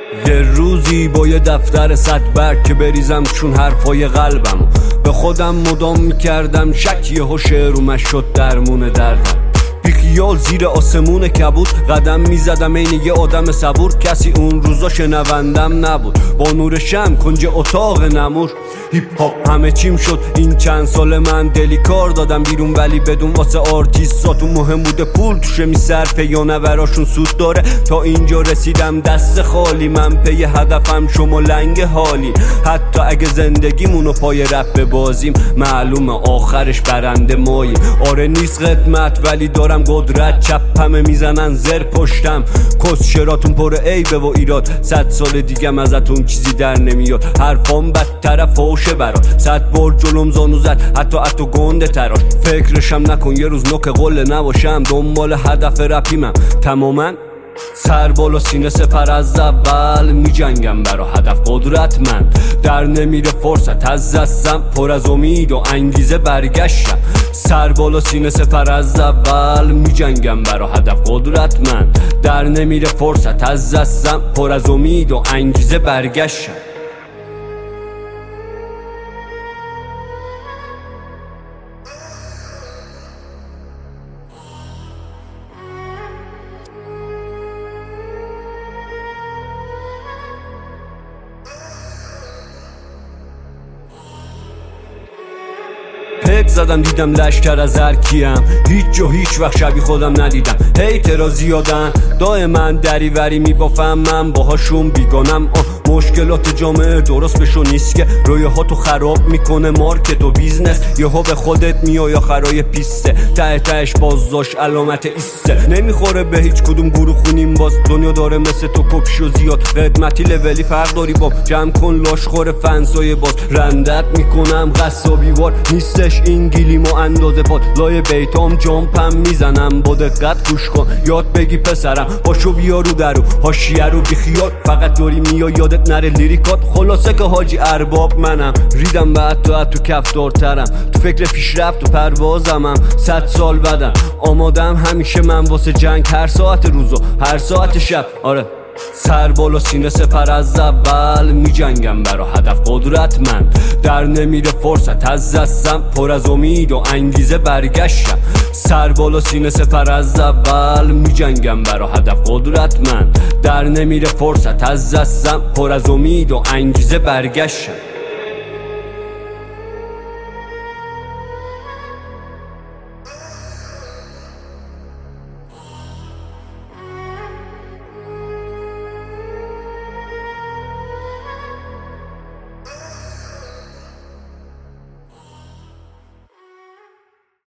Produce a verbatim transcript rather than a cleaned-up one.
یه روزی با یه دفتر صد برگ که بریزم چون حرفای قلبم، به خودم مدام میکردم شک، یهو شعر اومد شد درمون دردم. بیخیال زیر آسمون کبود قدم میزدم این یه آدم صبور، کسی اون روزا شنوندم نبود. با نور شم کنج اتاق نمور هیپ هاپ همه چیم شد. این چند سال من دلی کار دادم بیرون، ولی بدون واسه آرتیستاتون مهم بوده پول توشه میصرفه یا نه براشون سود داره. تا اینجا رسیدم دست خالی، من پی هدفم شما لنگ حالی. حتی اگه زندگیمونو پای رپ بازیم معلومه آخرش برنده ماییم. آره نیست قدمت ولی دارم قدرت، چپمه میزنن زر پشتم. کس شراتون پر عیبه و ایراد، صد سال دیگم ازتون چیزی در نمیاد. حرفام بدتره فوشه برات، صد بار جلوم زانو زد حتی حتی گنده تراش. فکرشم نکن یه روز نوک قله نباشم، دنبال هدف رپیمم تماما سر بالا سینه سپر از اول می جنگم برا هدف قدرتمند. در نمیره فرصت از دستم، پر از امید و انگیزه برگشتم. سر بالا سینه سپر از اول می جنگم برا هدف قدرتمند. در نمیره فرصت از دستم، پر از امید و انگیزه برگشتم. پک زدم دیدم لشکر از هرکیم، هیچ جو هیچ وقت شبیه خودم ندیدم. هیترها زیادن دائما دریوری میبافم، من باهاشون بیگانم. مشکلات جامعه درست بشو نیست که رویاهاتو خراب میکنه مارکت و بیزنس. یهو به خودت میای آخرای پیسته، ته تهش باز علامت ایسته. نمیخوره به هیچ کدوم گروه خونیم باز، دنیا داره مثل تو کپش و زیاد قدمتی لولی فرق داری با جمع کن لاش خوره فنسای باز. رندت میکنم قصابی وار نیستش این گیلیم و اندازه پاد. لای بیتام جامپم میزنم با دقت گوش کن یاد بگی پسرم. پاشو بیا رو درو حاشیه رو بیخیال، فقط داری میا یادت نره لیریکات. خلاصه که حاجی ارباب منم، ریدم به حتی حتی کفتارترم. تو فکر پیشرفت و پروازمم صد سال بعدم. آمادم همیشه من واسه جنگ، هر ساعت روزو هر ساعت شب. آره سر بالا سینه سپر از اول می جنگم برا هدف قدرتمند. در نمیره فرصت از دستم، پر از امید و انگیزه برگشتم. سر بالا سینه سپر از اول می جنگم برا هدف قدرتمند. در نمیره فرصت از دستم، پر از امید و انگیزه برگشتم.